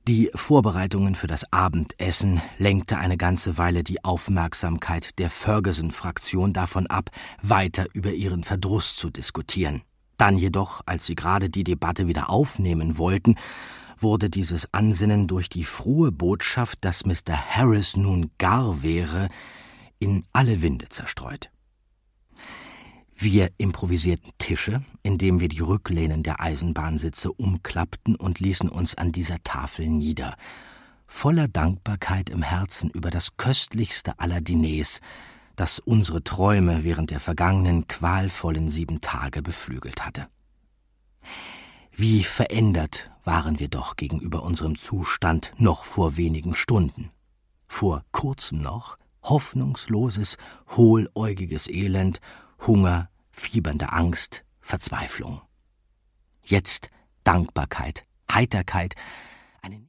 Die Vorbereitungen für das Abendessen lenkte eine ganze Weile die Aufmerksamkeit der Ferguson-Fraktion davon ab, weiter über ihren Verdruss zu diskutieren. Dann jedoch, als sie gerade die Debatte wieder aufnehmen wollten, wurde dieses Ansinnen durch die frohe Botschaft, dass Mr. Harris nun gar wäre, in alle Winde zerstreut. Wir improvisierten Tische, indem wir die Rücklehnen der Eisenbahnsitze umklappten und ließen uns an dieser Tafel nieder, voller Dankbarkeit im Herzen über das köstlichste aller Diners, das unsere Träume während der vergangenen qualvollen 7 Tage beflügelt hatte. Wie verändert waren wir doch gegenüber unserem Zustand noch vor wenigen Stunden. Vor kurzem noch hoffnungsloses, hohläugiges Elend, Hunger, fiebernde Angst, Verzweiflung. Jetzt Dankbarkeit, Heiterkeit, eine